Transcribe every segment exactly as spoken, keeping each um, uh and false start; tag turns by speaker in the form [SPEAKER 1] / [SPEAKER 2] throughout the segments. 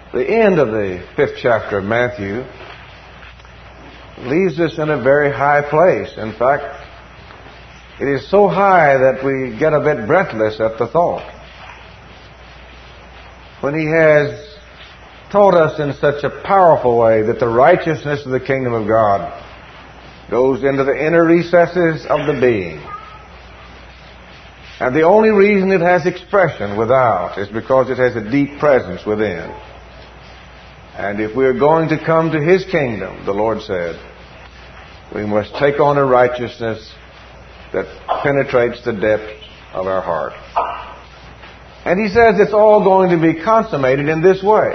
[SPEAKER 1] The end of the fifth chapter of Matthew leaves us in a very high place. In fact, it is so high that we get a bit breathless at the thought. When he has taught us in such a powerful way that the righteousness of the kingdom of God goes into the inner recesses of the being. And the only reason it has expression without is because it has a deep presence within. And if we are going to come to His kingdom, the Lord said, we must take on a righteousness that penetrates the depths of our heart. And He says it's all going to be consummated in this way.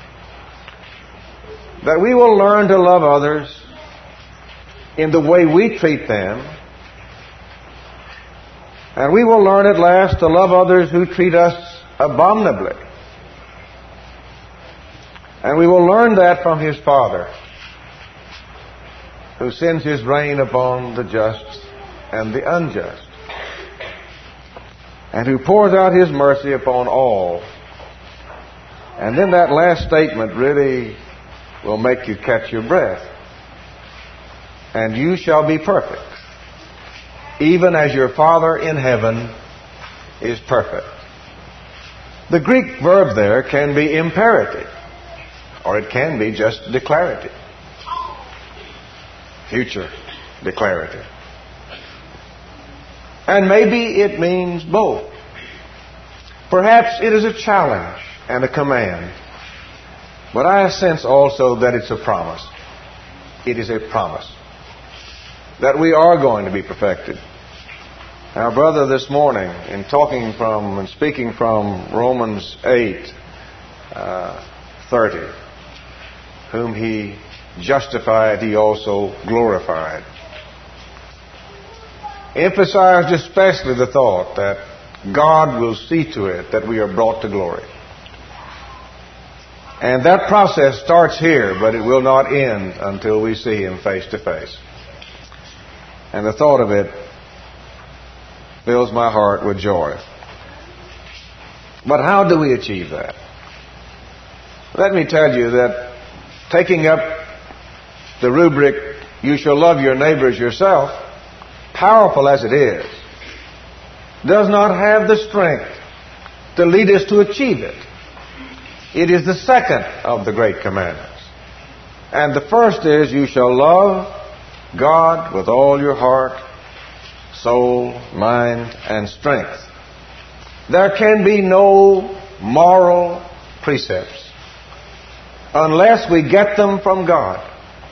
[SPEAKER 1] That we will learn to love others in the way we treat them. And we will learn at last to love others who treat us abominably. And we will learn that from His Father, who sends His rain upon the just and the unjust, and who pours out His mercy upon all. And then that last statement really will make you catch your breath. And you shall be perfect, even as your Father in heaven is perfect. The Greek verb there can be imperative, or it can be just declarative. Future declarative. And maybe it means both. Perhaps it is a challenge and a command. But I sense also that it's a promise. It is a promise that we are going to be perfected. Our brother this morning, in talking from and speaking from Romans eight, uh, thirty, whom He justified, He also glorified, emphasized especially the thought that God will see to it that we are brought to glory. And that process starts here, but it will not end until we see Him face to face. And the thought of it fills my heart with joy. But how do we achieve that? Let me tell you that taking up the rubric, you shall love your neighbor as yourself, powerful as it is, does not have the strength to lead us to achieve it. It is the second of the great commandments. And the first is, you shall love God with all your heart, soul, mind, and strength. There can be no moral precepts unless we get them from God.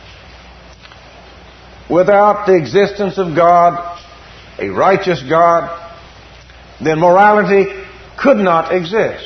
[SPEAKER 1] Without the existence of God, a righteous God, then morality could not exist.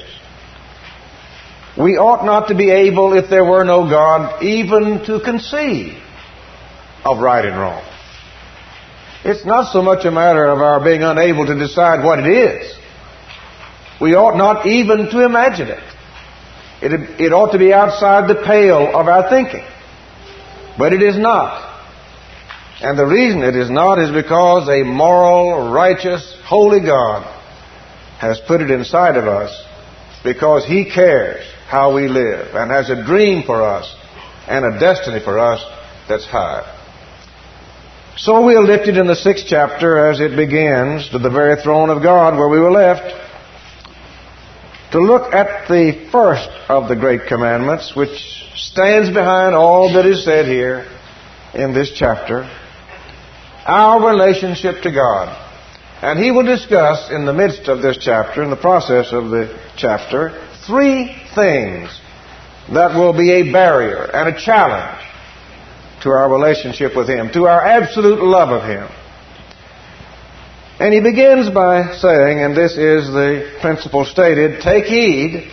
[SPEAKER 1] We ought not to be able, if there were no God, even to conceive of right and wrong. It's not so much a matter of our being unable to decide what it is. We ought not even to imagine it. It, it ought to be outside the pale of our thinking. But it is not. And the reason it is not is because a moral, righteous, holy God has put it inside of us, because He cares how we live and has a dream for us and a destiny for us that's high. So we are lifted in the sixth chapter as it begins to the very throne of God where we were left, to look at the first of the great commandments, which stands behind all that is said here in this chapter, our relationship to God. And he will discuss in the midst of this chapter, in the process of the chapter, three things that will be a barrier and a challenge to our relationship with Him, to our absolute love of Him. And he begins by saying, and this is the principle stated, take heed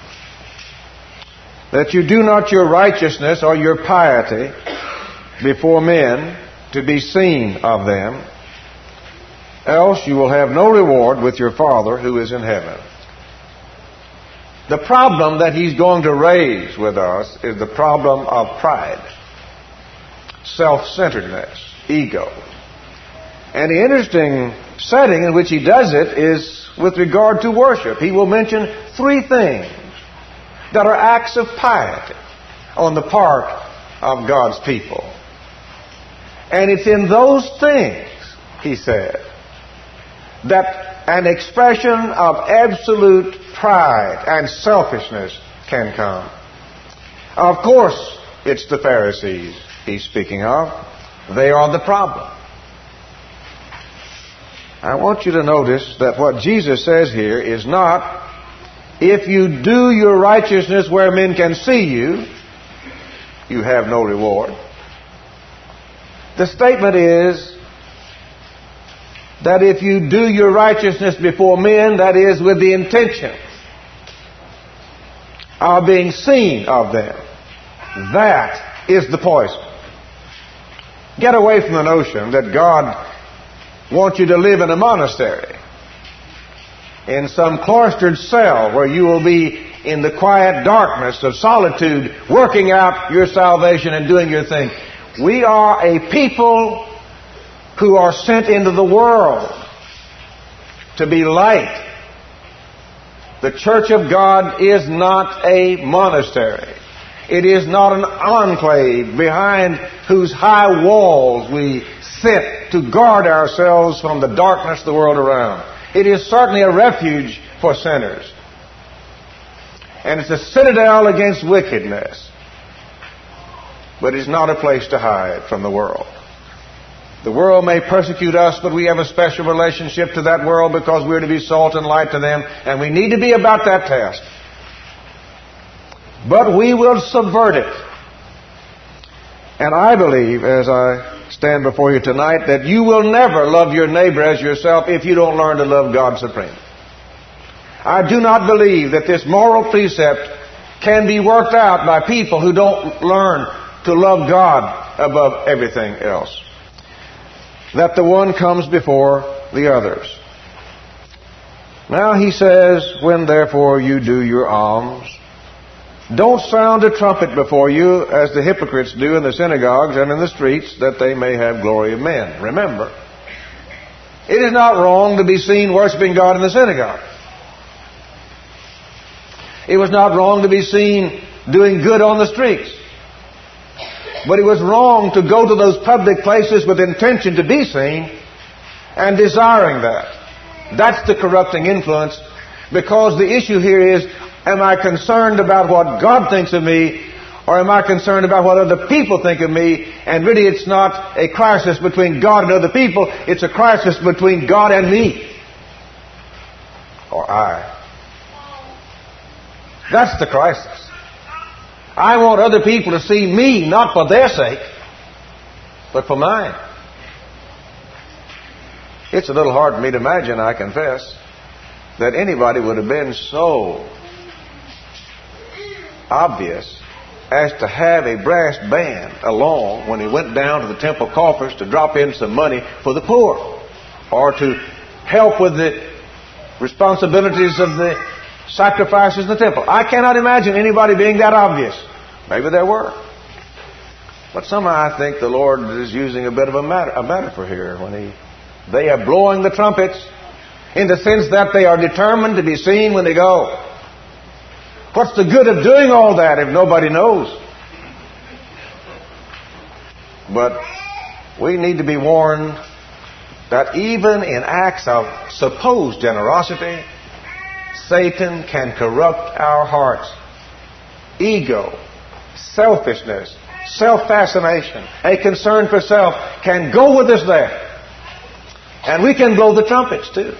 [SPEAKER 1] that you do not your righteousness or your piety before men to be seen of them, else you will have no reward with your Father who is in heaven. The problem that he's going to raise with us is the problem of pride, self-centeredness, ego. And the interesting setting in which he does it is with regard to worship. He will mention three things that are acts of piety on the part of God's people. And it's in those things, he said, that an expression of absolute pride and selfishness can come. Of course, it's the Pharisees he's speaking of. They are the problem. I want you to notice that what Jesus says here is not, if you do your righteousness where men can see you, you have no reward. The statement is that if you do your righteousness before men, that is with the intention of being seen of them, that is the poison. Get away from the notion that God wants you to live in a monastery, in some cloistered cell where you will be in the quiet darkness of solitude, working out your salvation and doing your thing. We are a people who are sent into the world to be light. The Church of God is not a monastery. It is not an enclave behind whose high walls we sit to guard ourselves from the darkness of the world around. It is certainly a refuge for sinners. And it's a citadel against wickedness. But it's not a place to hide from the world. The world may persecute us, but we have a special relationship to that world because we're to be salt and light to them, and we need to be about that task. But we will subvert it. And I believe, as I stand before you tonight, that you will never love your neighbor as yourself if you don't learn to love God supreme. I do not believe that this moral precept can be worked out by people who don't learn to love God above everything else. That the one comes before the others. Now he says, when therefore you do your alms, don't sound a trumpet before you as the hypocrites do in the synagogues and in the streets, that they may have glory of men. Remember, it is not wrong to be seen worshiping God in the synagogue. It was not wrong to be seen doing good on the streets. But it was wrong to go to those public places with intention to be seen and desiring that. That's the corrupting influence, because the issue here is, am I concerned about what God thinks of me, or am I concerned about what other people think of me? And really it's not a crisis between God and other people, it's a crisis between God and me. Or I. That's the crisis. I want other people to see me, not for their sake, but for mine. It's a little hard for me to imagine, I confess, that anybody would have been so obvious as to have a brass band along when he went down to the temple coffers to drop in some money for the poor, or to help with the responsibilities of the sacrifices in the temple. I cannot imagine anybody being that obvious. Maybe there were. But somehow I think the Lord is using a bit of a, matter, a metaphor here when he, they are blowing the trumpets in the sense that they are determined to be seen when they go. What's the good of doing all that if nobody knows? But we need to be warned that even in acts of supposed generosity, Satan can corrupt our hearts. Ego, selfishness, self-fascination, a concern for self can go with us there. And we can blow the trumpets too.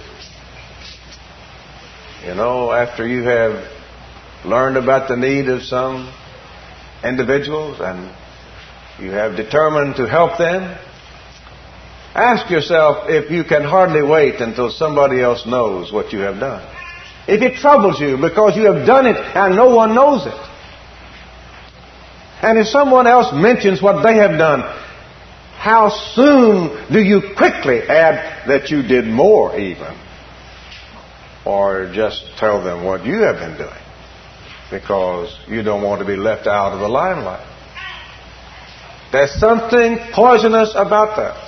[SPEAKER 1] You know, after you have learned about the need of some individuals and you have determined to help them, ask yourself if you can hardly wait until somebody else knows what you have done. If it troubles you because you have done it and no one knows it. And if someone else mentions what they have done, how soon do you quickly add that you did more even? Or just tell them what you have been doing because you don't want to be left out of the limelight. There's something poisonous about that.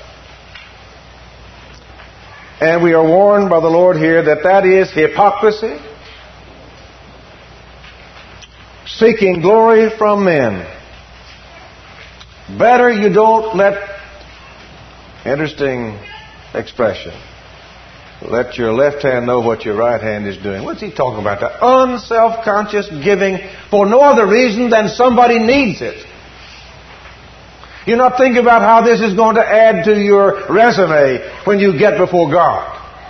[SPEAKER 1] And we are warned by the Lord here that that is hypocrisy. seeking glory from men. Better you don't let, interesting expression, let your left hand know what your right hand is doing. What's he talking about? The unself-conscious giving for no other reason than somebody needs it. You're not thinking about how this is going to add to your resume when you get before God.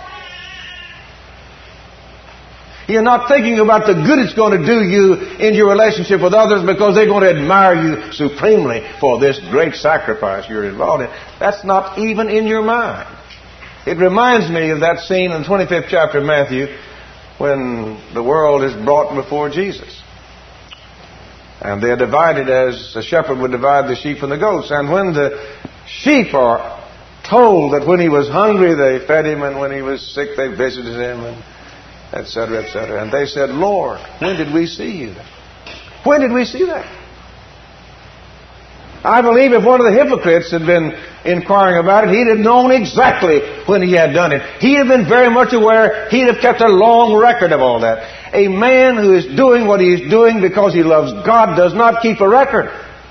[SPEAKER 1] You're not thinking about the good it's going to do you in your relationship with others because they're going to admire you supremely for this great sacrifice you're involved in. That's not even in your mind. It reminds me of that scene in the twenty-fifth chapter of Matthew when the world is brought before Jesus. And they're divided as a shepherd would divide the sheep from the goats. And when the sheep are told that when he was hungry they fed him and when he was sick they visited him, and et cetera, et cetera. And they said, Lord, when did we see you? When did we see that? I believe if one of the hypocrites had been inquiring about it, he'd have known exactly when he had done it. He'd have been very much aware. He'd have kept a long record of all that. A man who is doing what he is doing because he loves God does not keep a record.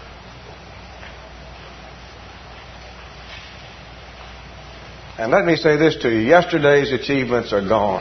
[SPEAKER 1] And let me say this to you. Yesterday's achievements are gone.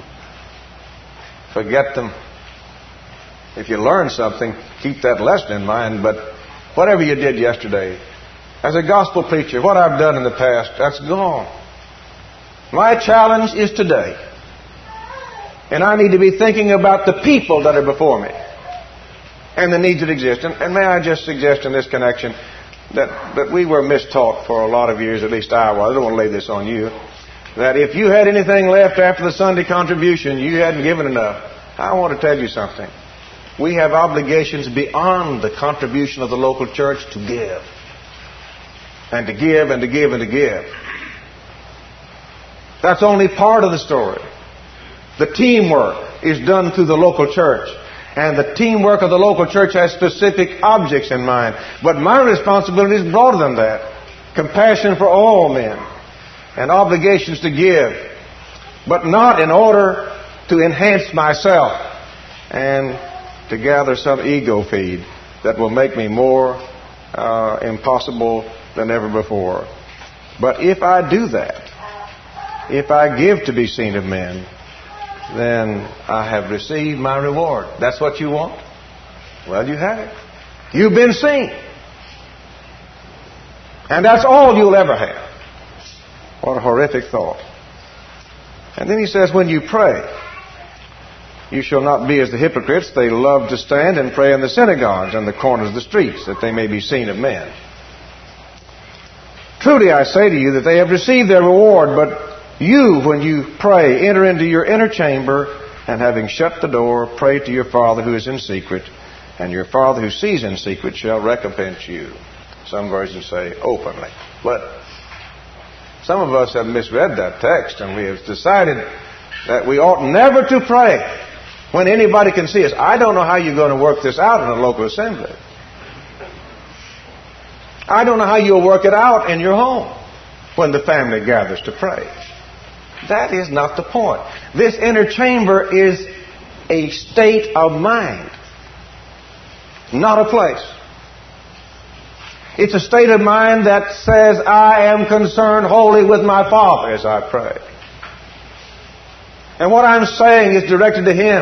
[SPEAKER 1] Forget them. If you learn something, keep that lesson in mind. But whatever you did yesterday, as a gospel preacher, what I've done in the past, that's gone. My challenge is today. And I need to be thinking about the people that are before me and the needs that exist. And, and may I just suggest in this connection that, that we were mistaught for a lot of years, at least I was. I don't want to lay this on you. That if you had anything left after the Sunday contribution, you hadn't given enough. I want to tell you something. We have obligations beyond the contribution of the local church to give. And to give and to give and to give. That's only part of the story. The teamwork is done through the local church. And the teamwork of the local church has specific objects in mind. But my responsibility is broader than that. Compassion for all men. And obligations to give. But not in order to enhance myself and to gather some ego feed that will make me more uh, impossible than ever before. But if I do that, if I give to be seen of men, then I have received my reward. That's what you want? Well, you have it. You've been seen. And that's all you'll ever have. What a horrific thought. And then he says, when you pray, you shall not be as the hypocrites. They love to stand and pray in the synagogues and the corners of the streets, that they may be seen of men. Truly I say to you that they have received their reward, but you, when you pray, enter into your inner chamber, and having shut the door, pray to your Father who is in secret, and your Father who sees in secret shall recompense you. Some versions say openly. But some of us have misread that text, and we have decided that we ought never to pray when anybody can see us. I don't know how you're going to work this out in a local assembly. I don't know how you'll work it out in your home when the family gathers to pray. That is not the point. This inner chamber is a state of mind, not a place. It's a state of mind that says, I am concerned wholly with my Father as I pray. And what I'm saying is directed to Him.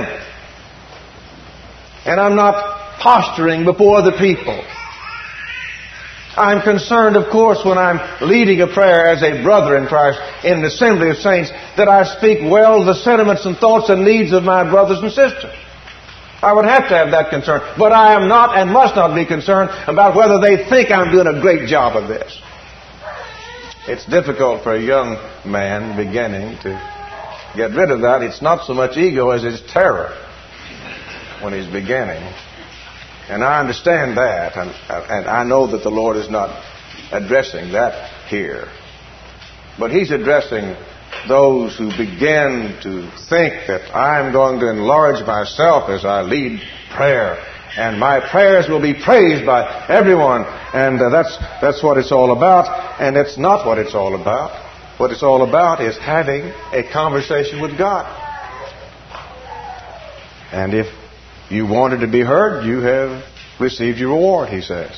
[SPEAKER 1] And I'm not posturing before other people. I'm concerned, of course, when I'm leading a prayer as a brother in Christ in an assembly of saints, that I speak well the sentiments and thoughts and needs of my brothers and sisters. I would have to have that concern. But I am not and must not be concerned about whether they think I'm doing a great job of this. It's difficult for a young man beginning to get rid of that. It's not so much ego as it's terror when he's beginning. And I understand that, and, and I know that the Lord is not addressing that here. But He's addressing those who begin to think that I'm going to enlarge myself as I lead prayer, and my prayers will be praised by everyone, and uh, that's that's what it's all about. And it's not what it's all about. What it's all about is having a conversation with God. And if You wanted to be heard, you have received your reward, he says.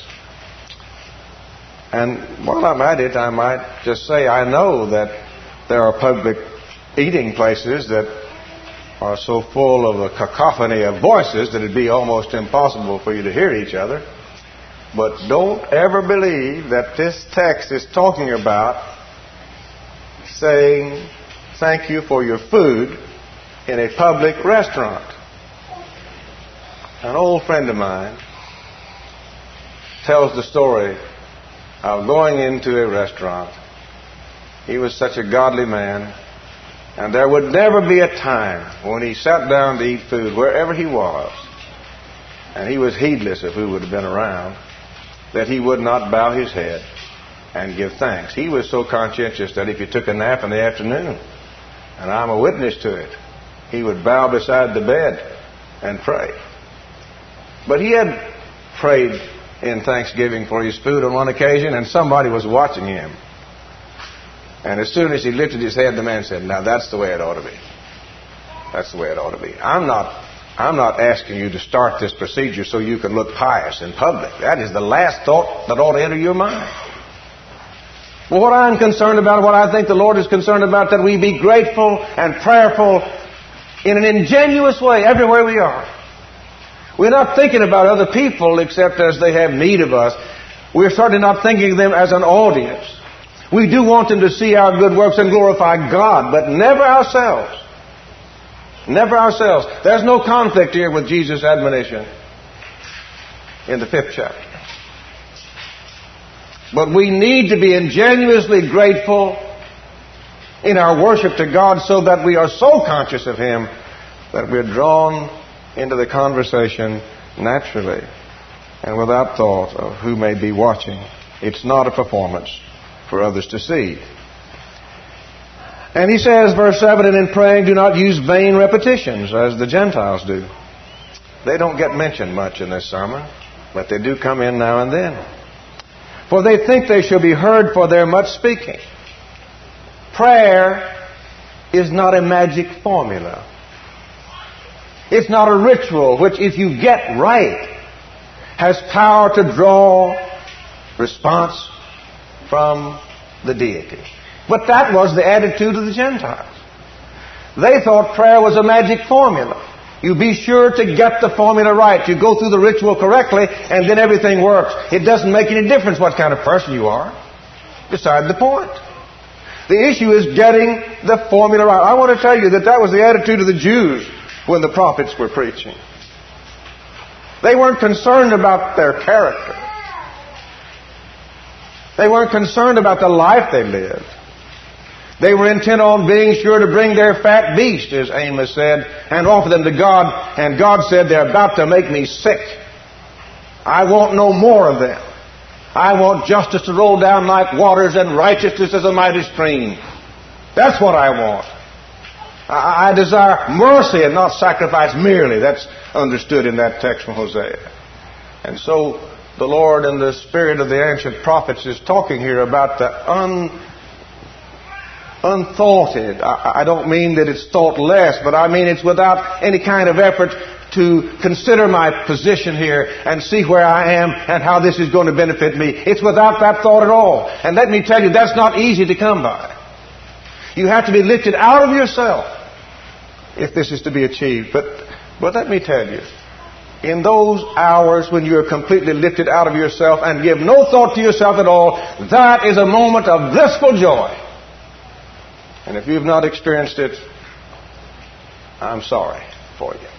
[SPEAKER 1] And while I'm at it, I might just say I know that there are public eating places that are so full of a cacophony of voices that it'd be almost impossible for you to hear each other. But don't ever believe that this text is talking about saying thank you for your food in a public restaurant. An old friend of mine tells the story of going into a restaurant. He was such a godly man, and there would never be a time when he sat down to eat food wherever he was, and he was heedless of who would have been around, that he would not bow his head and give thanks. He was so conscientious that if he took a nap in the afternoon, and I'm a witness to it, he would bow beside the bed and pray. But he had prayed in thanksgiving for his food on one occasion, and somebody was watching him. And as soon as he lifted his head, the man said, now that's the way it ought to be. That's the way it ought to be. I'm not, I'm not asking you to start this procedure so you can look pious in public. That is the last thought that ought to enter your mind. Well, what I'm concerned about, what I think the Lord is concerned about, that we be grateful and prayerful in an ingenuous way everywhere we are. We're not thinking about other people except as they have need of us. We're certainly not thinking of them as an audience. We do want them to see our good works and glorify God, but never ourselves. Never ourselves. There's no conflict here with Jesus' admonition in the fifth chapter. But we need to be ingenuously grateful in our worship to God so that we are so conscious of Him that we're drawn into the conversation naturally and without thought of who may be watching. It's not a performance for others to see. And he says, verse seven, and in praying do not use vain repetitions as the Gentiles do. They don't get mentioned much in this sermon, but they do come in now and then. For they think they shall be heard for their much speaking. Prayer is not a magic formula. It's not a ritual which, if you get right, has power to draw response from the deity. But that was the attitude of the Gentiles. They thought prayer was a magic formula. You be sure to get the formula right. You go through the ritual correctly, and then everything works. It doesn't make any difference what kind of person you are. Beside the point. The issue is getting the formula right. I want to tell you that that was the attitude of the Jews when the prophets were preaching. They weren't concerned about their character. They weren't concerned about the life they lived. They were intent on being sure to bring their fat beast, as Amos said, and offer them to God. And God said, they're about to make me sick. I want no more of them. I want justice to roll down like waters and righteousness as a mighty stream. That's what I want. I desire mercy and not sacrifice merely. That's understood in that text from Hosea. And so the Lord in the spirit of the ancient prophets is talking here about the un, unthoughted. I, I don't mean that it's thought less, but I mean it's without any kind of effort to consider my position here and see where I am and how this is going to benefit me. It's without that thought at all. And let me tell you, that's not easy to come by. You have to be lifted out of yourself if this is to be achieved. But, but let me tell you, in those hours when you are completely lifted out of yourself and give no thought to yourself at all, that is a moment of blissful joy. And if you've not experienced it, I'm sorry for you.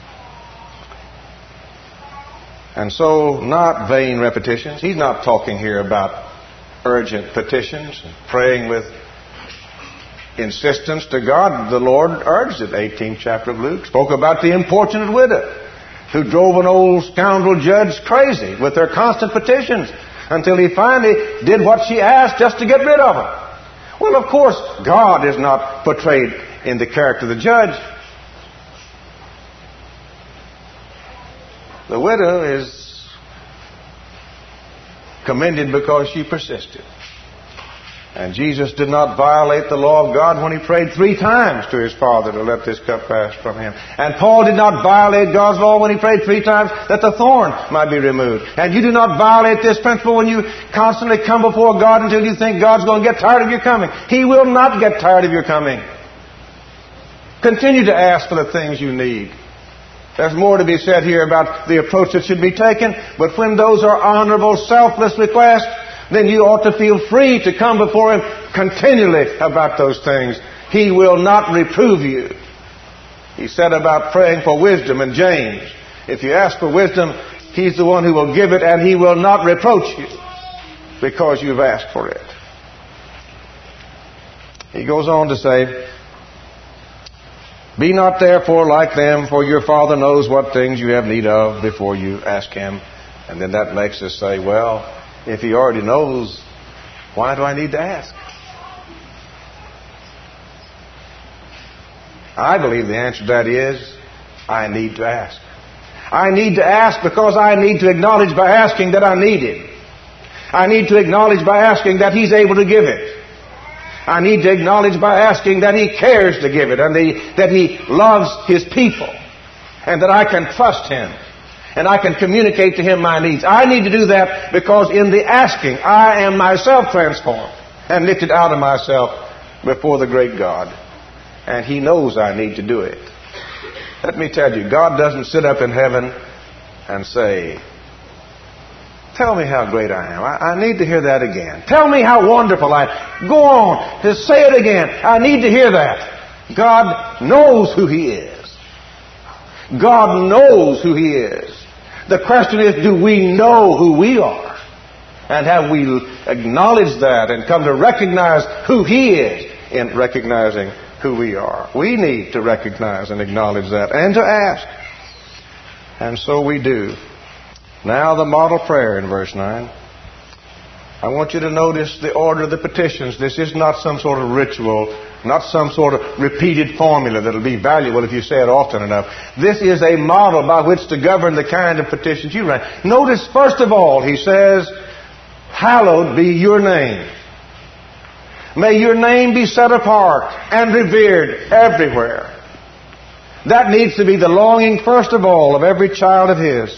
[SPEAKER 1] And so, not vain repetitions. He's not talking here about urgent petitions and praying with insistence to God. The Lord urged it. eighteenth chapter of Luke spoke about the importunate widow who drove an old scoundrel judge crazy with her constant petitions until he finally did what she asked just to get rid of her. Well, of course, God is not portrayed in the character of the judge. The widow is commended because she persisted. And Jesus did not violate the law of God when He prayed three times to His Father to let this cup pass from Him. And Paul did not violate God's law when he prayed three times that the thorn might be removed. And you do not violate this principle when you constantly come before God until you think God's going to get tired of your coming. He will not get tired of your coming. Continue to ask for the things you need. There's more to be said here about the approach that should be taken, but when those are honorable, selfless requests, then you ought to feel free to come before Him continually about those things. He will not reprove you. He said about praying for wisdom in James. If you ask for wisdom, He's the one who will give it, and He will not reproach you because you've asked for it. He goes on to say, be not therefore like them, for your Father knows what things you have need of before you ask Him. And then that makes us say, well, if He already knows, why do I need to ask? I believe the answer to that is, I need to ask. I need to ask because I need to acknowledge by asking that I need Him. I need to acknowledge by asking that He's able to give it. I need to acknowledge by asking that He cares to give it, and the, that He loves His people, and that I can trust Him. And I can communicate to Him my needs. I need to do that because in the asking, I am myself transformed and lifted out of myself before the great God. And He knows I need to do it. Let me tell you, God doesn't sit up in heaven and say, tell me how great I am. I, I need to hear that again. Tell me how wonderful I am. Go on, just say it again. I need to hear that. God knows who He is. God knows who He is. The question is, do we know who we are? And have we acknowledged that and come to recognize who He is in recognizing who we are? We need to recognize and acknowledge that and to ask. And so we do. Now the model prayer in verse nine. I want you to notice the order of the petitions. This is not some sort of ritual, not some sort of repeated formula that will be valuable if you say it often enough. This is a model by which to govern the kind of petitions you write. Notice, first of all, he says, hallowed be your name. May your name be set apart and revered everywhere. That needs to be the longing, first of all, of every child of His.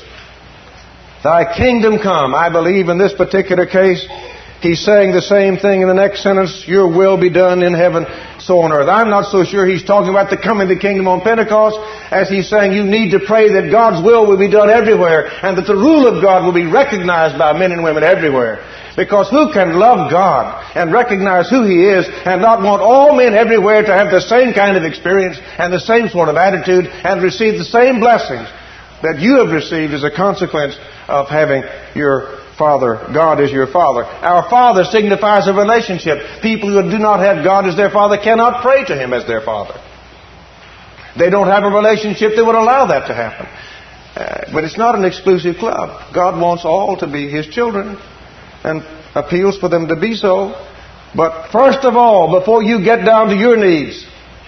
[SPEAKER 1] Thy kingdom come. I believe in this particular case, he's saying the same thing in the next sentence, your will be done in heaven, so on earth. I'm not so sure he's talking about the coming of the kingdom on Pentecost as he's saying you need to pray that God's will will be done everywhere and that the rule of God will be recognized by men and women everywhere. Because who can love God and recognize who He is and not want all men everywhere to have the same kind of experience and the same sort of attitude and receive the same blessings that you have received as a consequence of having your Father, God is your Father. Our Father signifies a relationship. People who do not have God as their Father cannot pray to Him as their Father. They don't have a relationship that would allow that to happen. Uh, but it's not an exclusive club. God wants all to be His children and appeals for them to be so. But first of all, before you get down to your needs,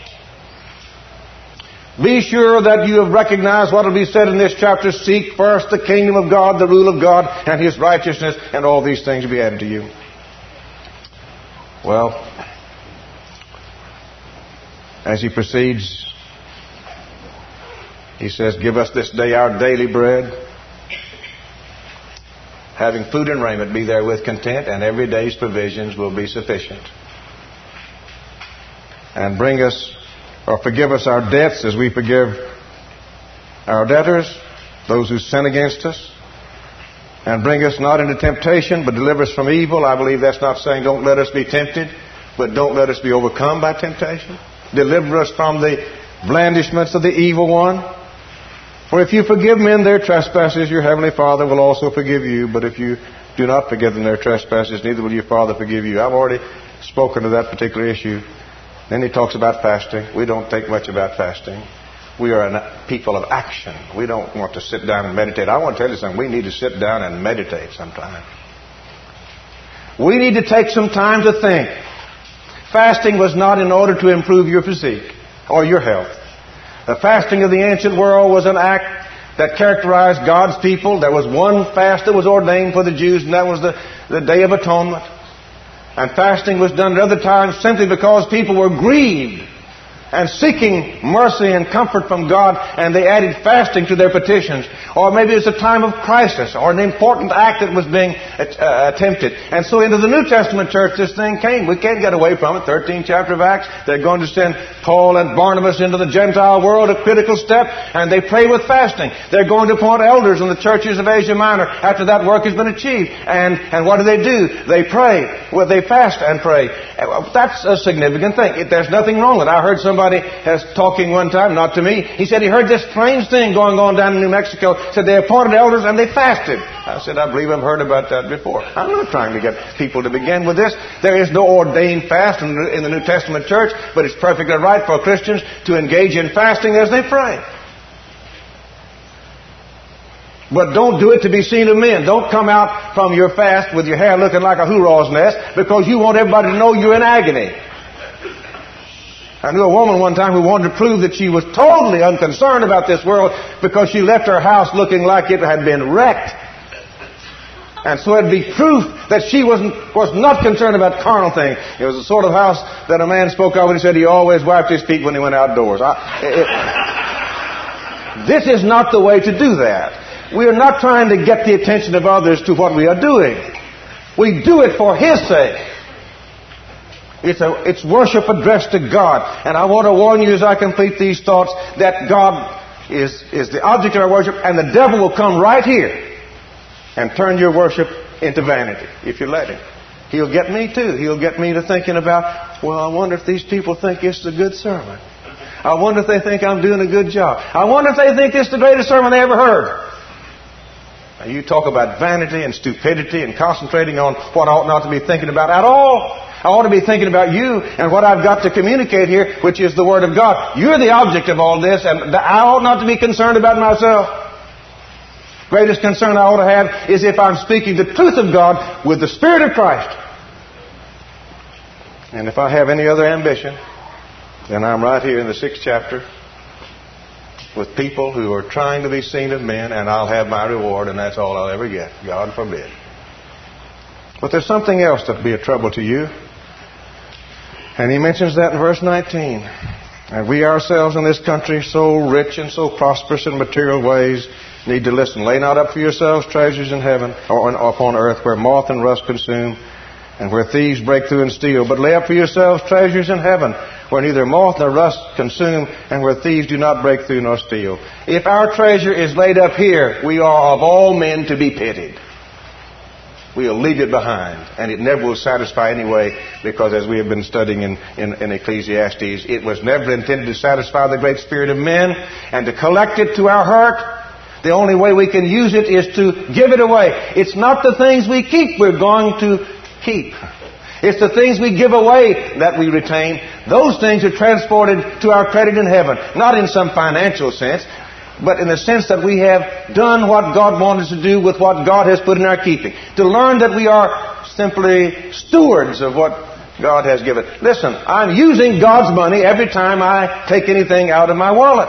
[SPEAKER 1] be sure that you have recognized what will be said in this chapter. Seek first the kingdom of God, the rule of God, and His righteousness, and all these things will be added to you. Well, as he proceeds, he says, give us this day our daily bread. Having food and raiment, be therewith content, and every day's provisions will be sufficient. And bring us, or forgive us our debts as we forgive our debtors, those who sin against us. And bring us not into temptation, but deliver us from evil. I believe that's not saying don't let us be tempted, but don't let us be overcome by temptation. Deliver us from the blandishments of the evil one. For if you forgive men their trespasses, your heavenly Father will also forgive you. But if you do not forgive them their trespasses, neither will your Father forgive you. I've already spoken to that particular issue. Then he talks about fasting. We don't think much about fasting. We are a people of action. We don't want to sit down and meditate. I want to tell you something. We need to sit down and meditate sometime. We need to take some time to think. Fasting was not in order to improve your physique or your health. The fasting of the ancient world was an act that characterized God's people. There was one fast that was ordained for the Jews, and that was the, the Day of Atonement. And fasting was done at other times simply because people were grieved and seeking mercy and comfort from God, and they added fasting to their petitions. Or maybe it's a time of crisis or an important act that was being uh, attempted. And so into the New Testament church this thing came. We can't get away from it. thirteenth chapter of Acts, they're going to send Paul and Barnabas into the Gentile world, a critical step, and they pray with fasting. They're going to appoint elders in the churches of Asia Minor after that work has been achieved. And, and what do they do? They pray. Well, they fast and pray. That's a significant thing. There's nothing wrong with it. I heard somebody has talking one time, not to me. He said he heard this strange thing going on down in New Mexico. Said they appointed elders and they fasted. I said, I believe I've heard about that before. I'm not trying to get people to begin with this. There is no ordained fast in the, in the New Testament church, but it's perfectly right for Christians to engage in fasting as they pray. But don't do it to be seen of men. Don't come out from your fast with your hair looking like a hoorah's nest because you want everybody to know you're in agony. I knew a woman one time who wanted to prove that she was totally unconcerned about this world because she left her house looking like it had been wrecked. And so it'd be proof that she wasn't, was not concerned about carnal things. It was the sort of house that a man spoke of and he said he always wiped his feet when he went outdoors. I, it, this is not the way to do that. We are not trying to get the attention of others to what we are doing. We do it for His sake. It's, a, it's worship addressed to God. And I want to warn you as I complete these thoughts that God is, is the object of our worship, and the devil will come right here and turn your worship into vanity if you let him. He'll get me too. He'll get me to thinking about, well, I wonder if these people think it's a good sermon. I wonder if they think I'm doing a good job. I wonder if they think this is the greatest sermon they ever heard. Now, you talk about vanity and stupidity and concentrating on what I ought not to be thinking about at all. I ought to be thinking about you and what I've got to communicate here, which is the Word of God. You're the object of all this, and I ought not to be concerned about myself. Greatest concern I ought to have is if I'm speaking the truth of God with the Spirit of Christ. And if I have any other ambition, then I'm right here in the sixth chapter with people who are trying to be seen of men, and I'll have my reward, and that's all I'll ever get. God forbid. But there's something else that'll be a trouble to you. And he mentions that in verse nineteen. And we ourselves in this country, so rich and so prosperous in material ways, need to listen. Lay not up for yourselves treasures in heaven or upon earth where moth and rust consume and where thieves break through and steal. But lay up for yourselves treasures in heaven where neither moth nor rust consume and where thieves do not break through nor steal. If our treasure is laid up here, we are of all men to be pitied. We'll leave it behind, and it never will satisfy anyway, because as we have been studying in, in, in Ecclesiastes, it was never intended to satisfy the great spirit of men, and to collect it to our hurt. The only way we can use it is to give it away. It's not the things we keep we're going to keep. It's the things we give away that we retain. Those things are transported to our credit in heaven, not in some financial sense, but in the sense that we have done what God wanted us to do with what God has put in our keeping. To learn that we are simply stewards of what God has given. Listen, I'm using God's money every time I take anything out of my wallet.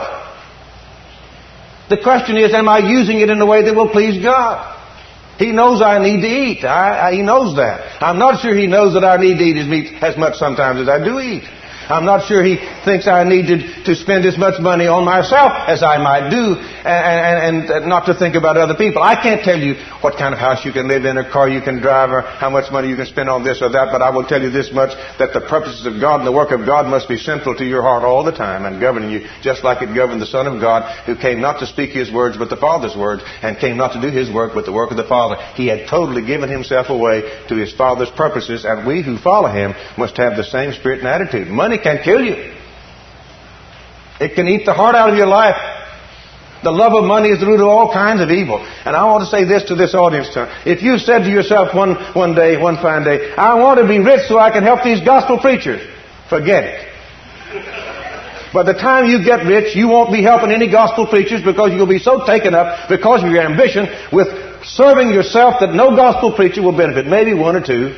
[SPEAKER 1] The question is, am I using it in a way that will please God? He knows I need to eat. I, I, he knows that. I'm not sure He knows that I need to eat as, meat, as much sometimes as I do eat. I'm not sure He thinks I need to, to spend as much money on myself as I might do, and, and, and not to think about other people. I can't tell you what kind of house you can live in, or car you can drive, or how much money you can spend on this or that, but I will tell you this much, that the purposes of God and the work of God must be central to your heart all the time and governing you, just like it governed the Son of God, who came not to speak His words but the Father's words, and came not to do His work but the work of the Father. He had totally given Himself away to His Father's purposes, and we who follow Him must have the same spirit and attitude. Money can kill you. It can eat the heart out of your life. The love of money is the root of all kinds of evil. And I want to say this to this audience tonight. If you said to yourself one, one day, one fine day, I want to be rich so I can help these gospel preachers, forget it. By the time you get rich, you won't be helping any gospel preachers, because you'll be so taken up because of your ambition with serving yourself that no gospel preacher will benefit. Maybe one or two.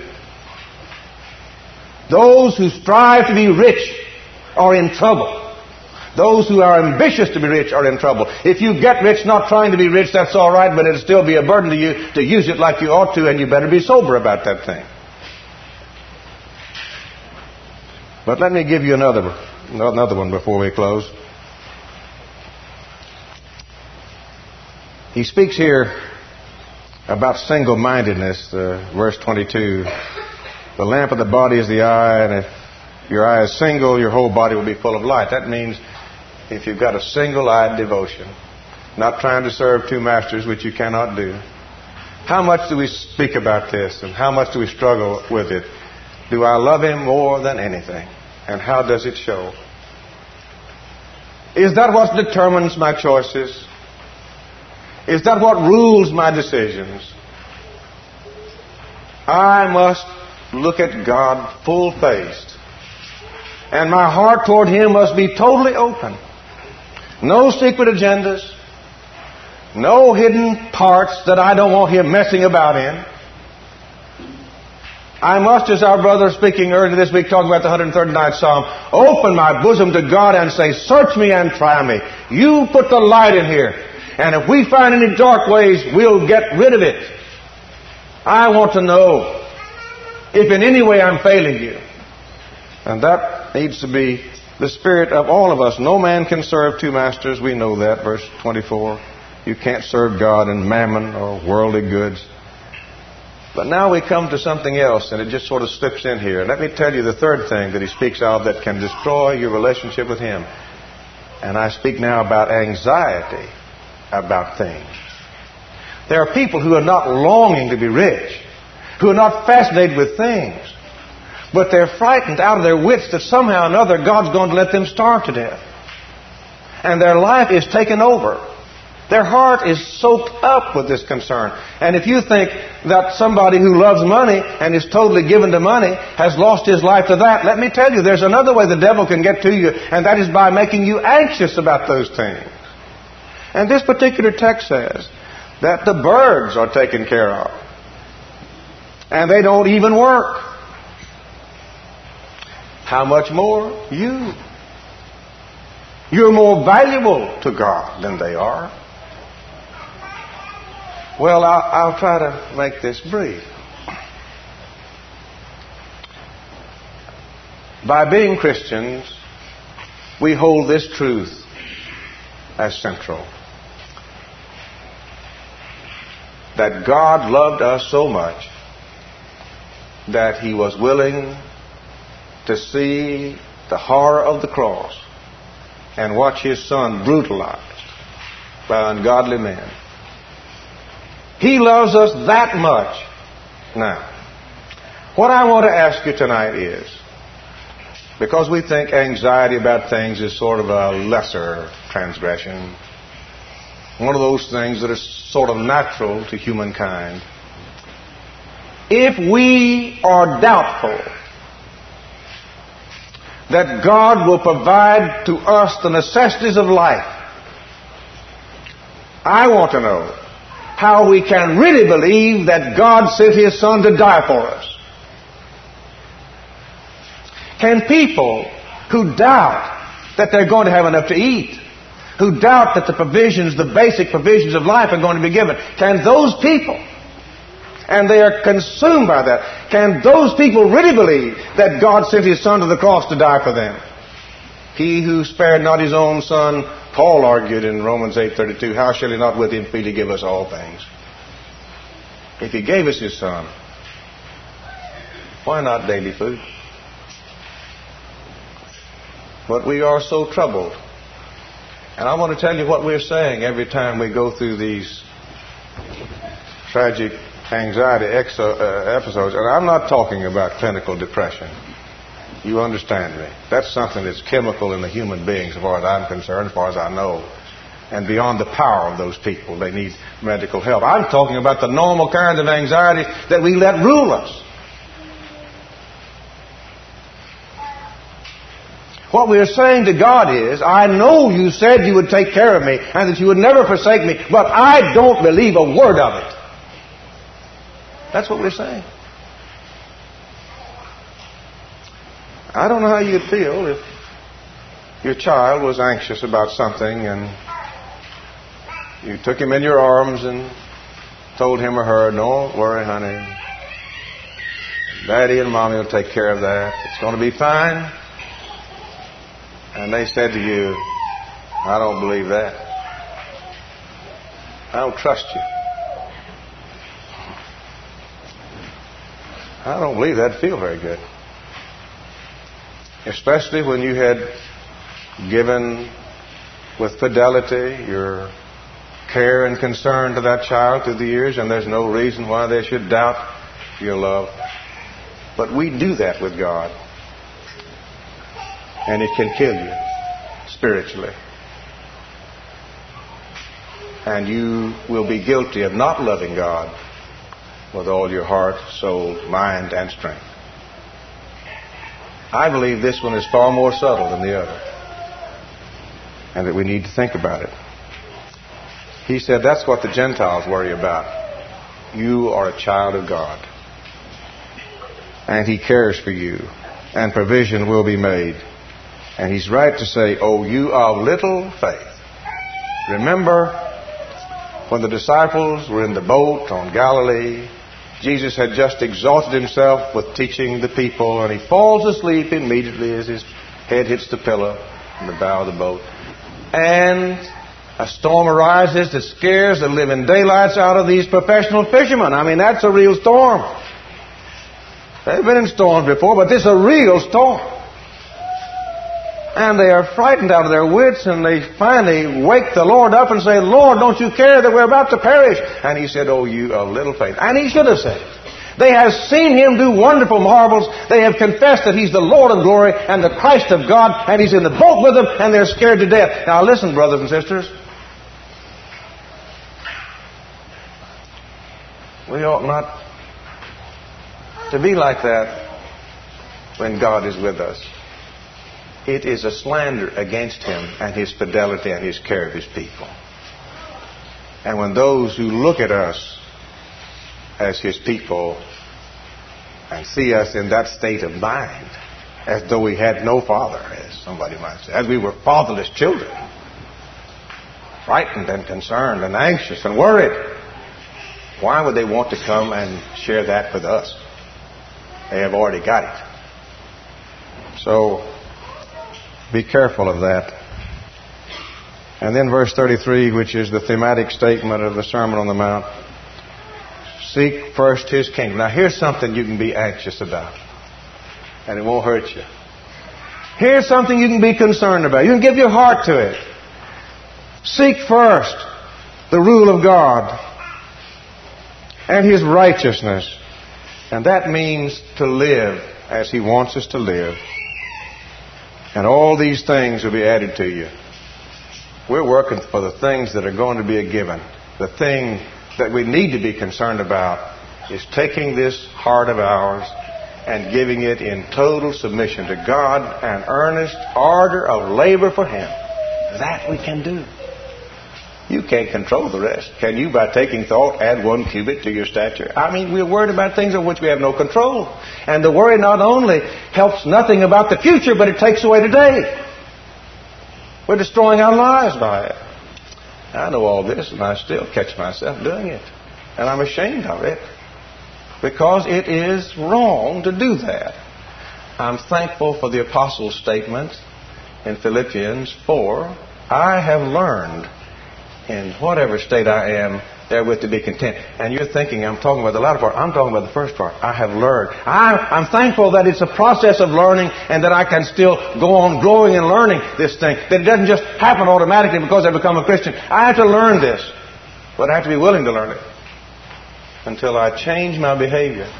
[SPEAKER 1] Those who strive to be rich are in trouble. Those who are ambitious to be rich are in trouble. If you get rich not trying to be rich, that's all right, but it'll still be a burden to you to use it like you ought to, and you better be sober about that thing. But let me give you another, another one before we close. He speaks here about single-mindedness, uh, verse twenty-two. The lamp of the body is the eye, and if your eye is single, your whole body will be full of light. That means if you've got a single-eyed devotion, not trying to serve two masters, which you cannot do. How much do we speak about this, and how much do we struggle with it? Do I love Him more than anything? And how does it show? Is that what determines my choices? Is that what rules my decisions? I must look at God full-faced. And my heart toward Him must be totally open. No secret agendas. No hidden parts that I don't want Him messing about in. I must, as our brother speaking earlier this week, talking about the one hundred thirty-ninth Psalm, open my bosom to God and say, search me and try me. You put the light in here. And if we find any dark ways, we'll get rid of it. I want to know if in any way I'm failing you. And that needs to be the spirit of all of us. No man can serve two masters. We know that, verse twenty-four. You can't serve God and mammon or worldly goods. But now we come to something else, and it just sort of slips in here. Let me tell you the third thing that he speaks of that can destroy your relationship with Him. And I speak now about anxiety about things. There are people who are not longing to be rich, who are not fascinated with things, but they're frightened out of their wits that somehow or another God's going to let them starve to death. And their life is taken over. Their heart is soaked up with this concern. And if you think that somebody who loves money and is totally given to money has lost his life to that, let me tell you, there's another way the devil can get to you, and that is by making you anxious about those things. And this particular text says that the birds are taken care of. And they don't even work. How much more you? You're more valuable to God than they are. Well, I'll, I'll try to make this brief. By being Christians, we hold this truth as central. That God loved us so much that He was willing to see the horror of the cross and watch His Son brutalized by ungodly men. He loves us that much. Now, what I want to ask you tonight is, because we think anxiety about things is sort of a lesser transgression, one of those things that is sort of natural to humankind. If we are doubtful that God will provide to us the necessities of life, I want to know how we can really believe that God sent His Son to die for us. Can people who doubt that they're going to have enough to eat, who doubt that the provisions, the basic provisions of life are going to be given, can those people, and they are consumed by that, can those people really believe that God sent His Son to the cross to die for them? He who spared not His own Son, Paul argued in Romans eight thirty-two, how shall He not with Him freely give us all things? If He gave us His Son, why not daily food? But we are so troubled. And I want to tell you what we're saying every time we go through these tragic anxiety exo- uh, episodes. And I'm not talking about clinical depression. You understand me. That's something that's chemical in the human being, as far as I'm concerned, as far as I know. And beyond the power of those people, they need medical help. I'm talking about the normal kinds of anxiety that we let rule us. What we're saying to God is, I know you said you would take care of me and that you would never forsake me, but I don't believe a word of it. That's what we're saying. I don't know how you'd feel if your child was anxious about something and you took him in your arms and told him or her, don't worry, honey. Daddy and Mommy will take care of that. It's going to be fine. and they said to you, I don't believe that. I don't trust you. I don't believe that'd feel very good. Especially when you had given with fidelity your care and concern to that child through the years, and there's no reason why they should doubt your love. But we do that with God, and it can kill you spiritually. And you will be guilty of not loving God with all your heart, soul, mind, and strength. I believe this one is far more subtle than the other, and that we need to think about it. He said that's what the Gentiles worry about. You are a child of God, and He cares for you, and provision will be made. And He's right to say, oh, you of little faith. Remember when the disciples were in the boat on Galilee, Jesus had just exhausted Himself with teaching the people, and He falls asleep immediately as His head hits the pillow in the bow of the boat. And a storm arises that scares the living daylights out of these professional fishermen. I mean, that's a real storm. They've been in storms before, but this is a real storm. And they are frightened out of their wits, and they finally wake the Lord up and say, Lord, don't you care that we're about to perish? And He said, oh, you of little faith. And He should have said it. They have seen Him do wonderful marvels. They have confessed that He's the Lord of glory and the Christ of God, and He's in the boat with them, and they're scared to death. Now listen, brothers and sisters. We ought not to be like that when God is with us. It is a slander against Him and His fidelity and His care of His people. And when those who look at us as His people and see us in that state of mind, as though we had no father, as somebody might say, as we were fatherless children, frightened and concerned and anxious and worried, why would they want to come and share that with us? They have already got it. So, be careful of that. And then verse thirty-three, which is the thematic statement of the Sermon on the Mount. Seek first His kingdom. Now here's something you can be anxious about, and it won't hurt you. Here's something you can be concerned about. You can give your heart to it. Seek first the rule of God and His righteousness. And that means to live as He wants us to live. And all these things will be added to you. We're working for the things that are going to be a given. The thing that we need to be concerned about is taking this heart of ours and giving it in total submission to God and earnest ardor of labor for Him. That we can do. You can't control the rest. Can you, by taking thought, add one cubit to your stature? I mean, we're worried about things of which we have no control. And the worry not only helps nothing about the future, but it takes away today. We're destroying our lives by it. I know all this, and I still catch myself doing it. And I'm ashamed of it. Because it is wrong to do that. I'm thankful for the Apostle's statement in Philippians four. I have learned in whatever state I am, therewith to be content. And you're thinking I'm talking about the latter part. I'm talking about the first part. I have learned. I, I'm thankful that it's a process of learning and that I can still go on growing and learning this thing. That it doesn't just happen automatically because I become a Christian. I have to learn this. But I have to be willing to learn it until I change my behavior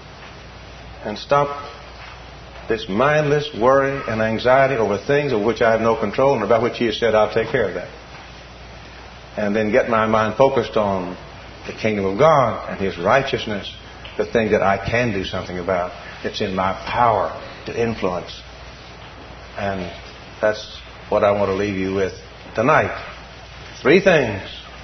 [SPEAKER 1] and stop this mindless worry and anxiety over things of which I have no control and about which He has said I'll take care of that. And then get my mind focused on the kingdom of God and His righteousness, the thing that I can do something about. It's in my power to influence. And that's what I want to leave you with tonight. Three things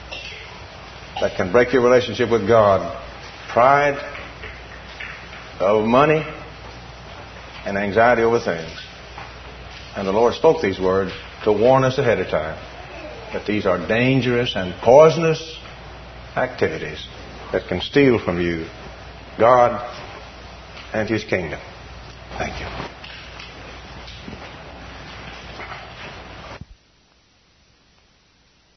[SPEAKER 1] that can break your relationship with God. Pride, love of money, and anxiety over things. And the Lord spoke these words to warn us ahead of time that these are dangerous and poisonous activities that can steal from you God and His kingdom. Thank you.